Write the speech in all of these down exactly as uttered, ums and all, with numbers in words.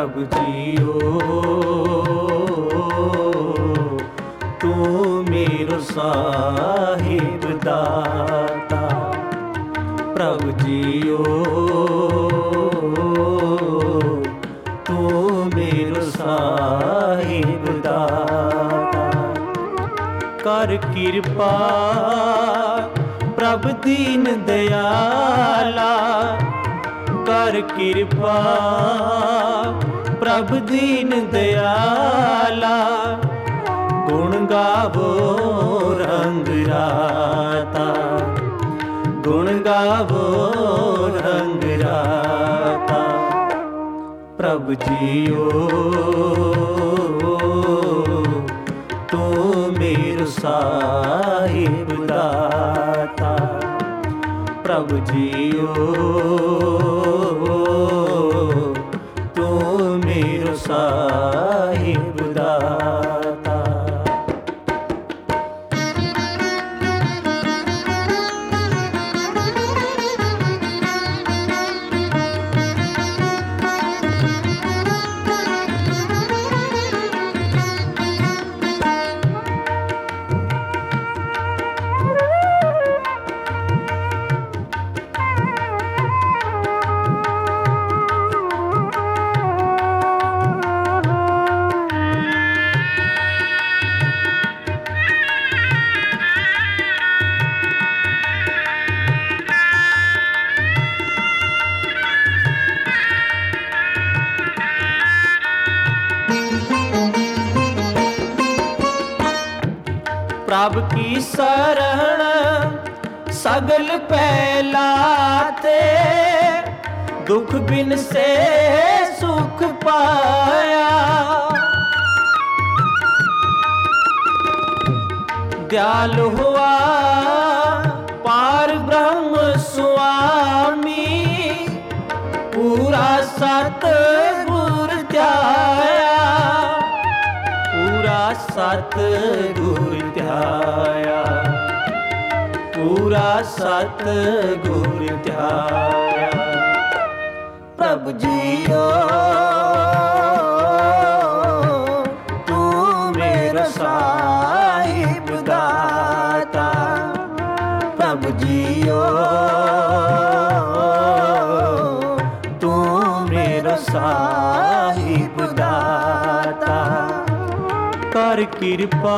प्रभु जियो तू मेरो साहिब दाता। प्रभु जियो तू मेरो साहिब दाता। कर कृपा प्रभु दीन दयाला, कर कृपा प्रभु दीन दयाला। गुण गावो रंग राता, गुण गावो रंग राता। प्रभु जियो तू मेरो साहिब दाता। प्रभु जियो तू मेरो साहिब दाता। प्रभु की शरण सगल पहलाते, दुख बिन से सुख पाया। दयालु हुआ पार ब्रह्म स्वामी, पूरा सतगुर ध्याया, पूरा सतगुर ध्याया, पूरा सतगुर ध्याया। प्रभु जियो तू मेरा साहिब दाता। प्रभु जियो तू मेरा साहिब दाता। कर कृपा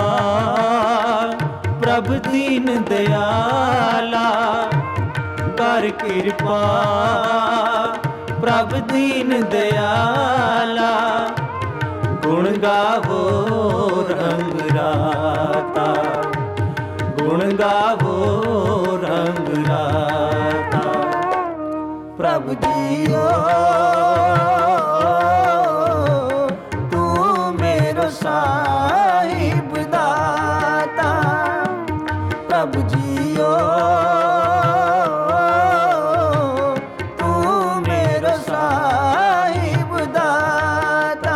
प्रभु दीन दयाला, कर कृपा प्रभु दीन दयाला। गुण गावो रंग राता, गुण गावो रंग राता। प्रभु जियो तू मेरो साहिब दाता। प्रभु जियो तू मेरो साहिब दाता।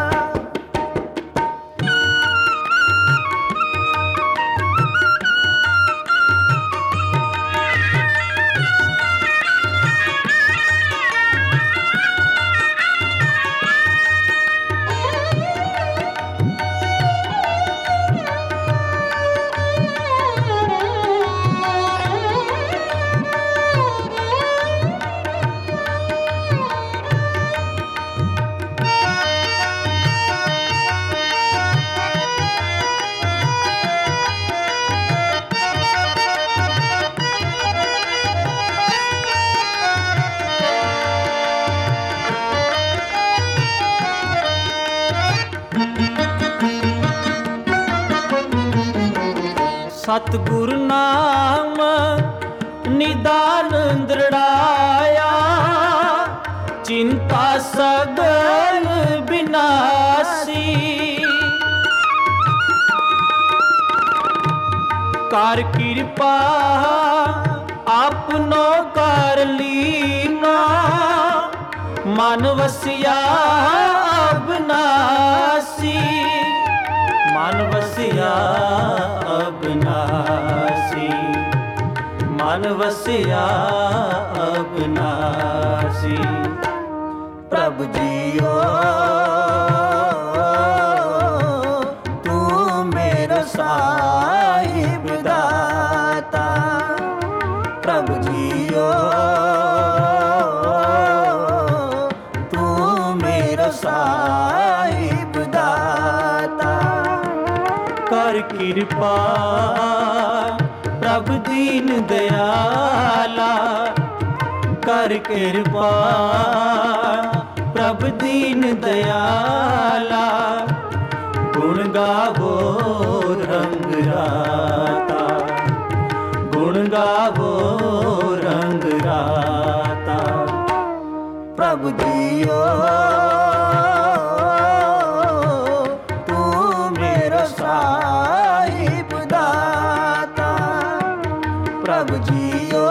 सतगुर नाम निदान दृढ़ाया, चिंता सगल विनाशी। कर कृपा आपनो कर लीना, मन वसिया अविनाशी, मन वसिया अविनाशी, मन वसिया अविनाशी। प्रभु जियो साहिब दाता। कर कृपा प्रभु दीन दयाला, कर कृपा प्रभु दीन दयाला, गुण गावो रंग राता, गुण गावो रंग राता। प्रभु जियो तू मेरो साहिब दाता। प्रभु जियो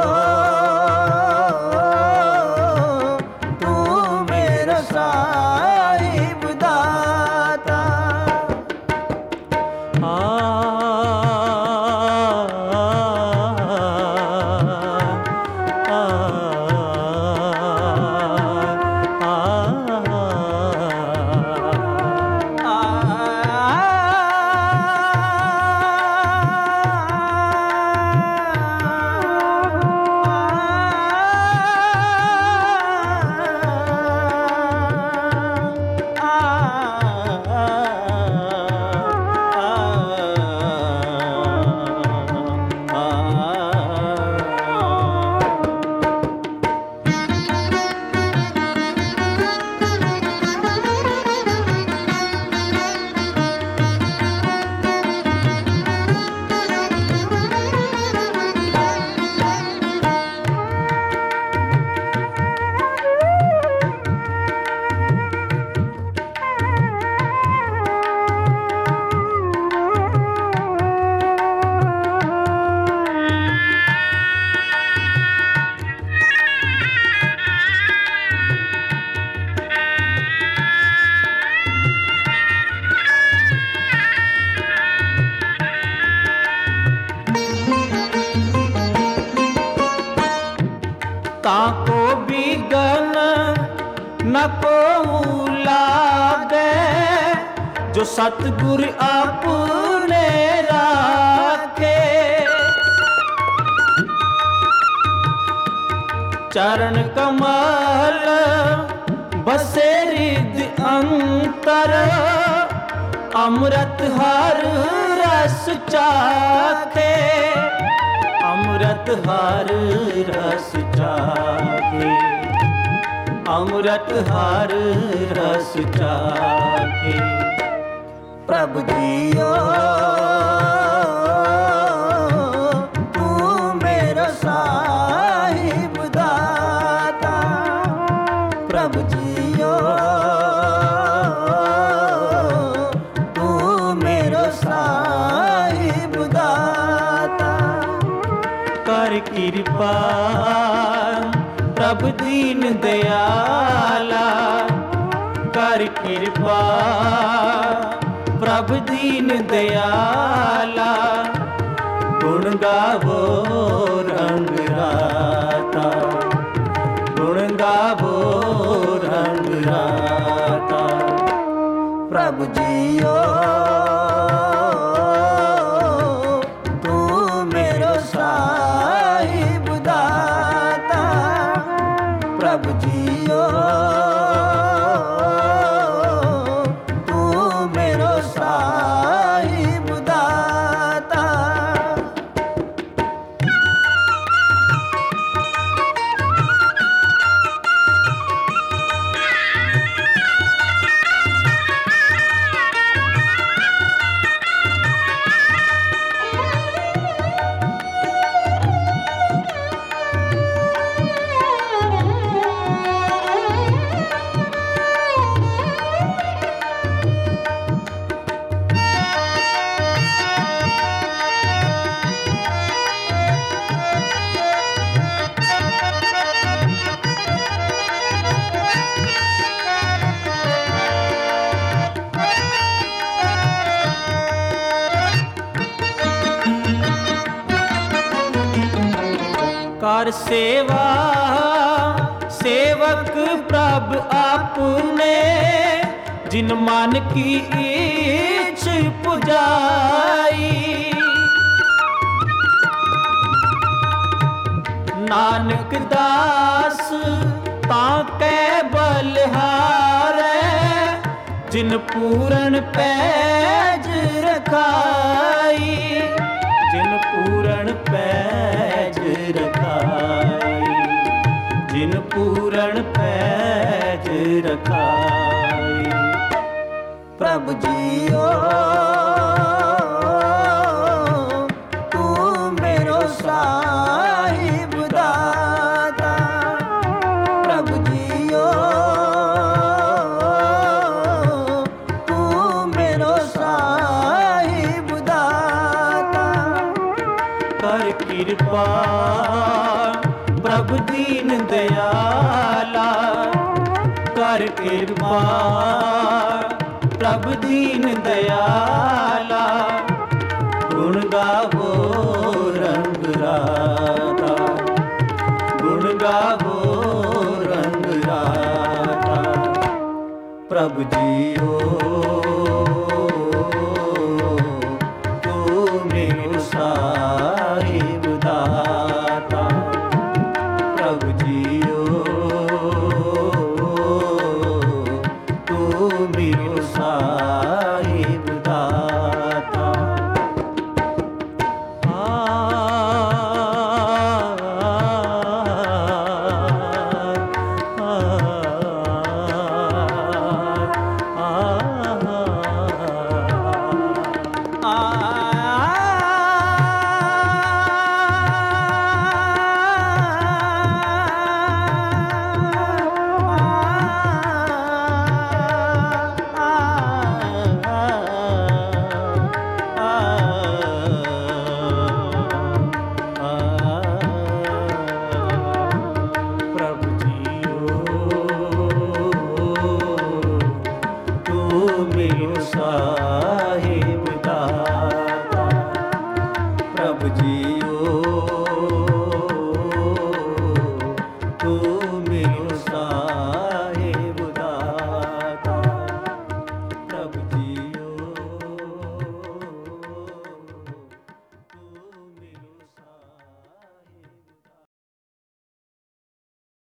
तू मेरो साहिब दाता। आ ताको बिगन न को लागे, जो सतगुर अपने राखे। चरण कमल बसे हृदय अंतर, अमृत हर रस चाखे, अमृत हर रस चाखे, अमृत हर रस चाखे। प्रभु जियो तू मेरो साहिब दाता। प्रभु जियो तू मेरो साहिब दाता। कर कृपा प्रभु दीन दयाला, कर कृपा प्रभु दीन दयाला, गुण गावो रंग राता, गुण गावो रंग राता। प्रभु जियो तू मेरो साहिब दाता। प्रभु जियो तू मेरो साहिब दाता। कर सेवा सेवक प्रभु आपने, जिन मन की इच्छ पुजाई। नानक दास ताके बलिहारै, ਜਿਨ ਪੂਰਨ ਪੈਜ ਰਖਾਈ, ਜਿਨ ਪੂਰਨ ਪੈਜ ਰਖਾਈ, ਜਿਨ ਪੂਰਨ ਪੈਜ ਰਖਾਈ। ਪ੍ਰਭ ਜੀਓ ਤੂੰ ਮੇਰੋ ਸਾਹਿਬ ਦਾਤਾ, ਪ੍ਰਭ ਜੀਓ ਤੂੰ ਮੇਰੋ ਸਾਹਿਬ ਦਾਤਾ। ਕਰ ਕਿਰਪਾ ਪ੍ਰਭ ਦੀਨ ਦਿਆਲਾ, ਕਰ ਕਿਰਪਾ ਪ੍ਰਭ ਦੀਨ ਦਿਆਲਾ। ਗੁਣ ਗਾਵੋ ਰੰਗ ਰਾਤਾ, ਗੁਣ ਗਾਵੋ ਰੰਗ ਰਾਤਾ। ਪ੍ਰਭ ਜੀਓ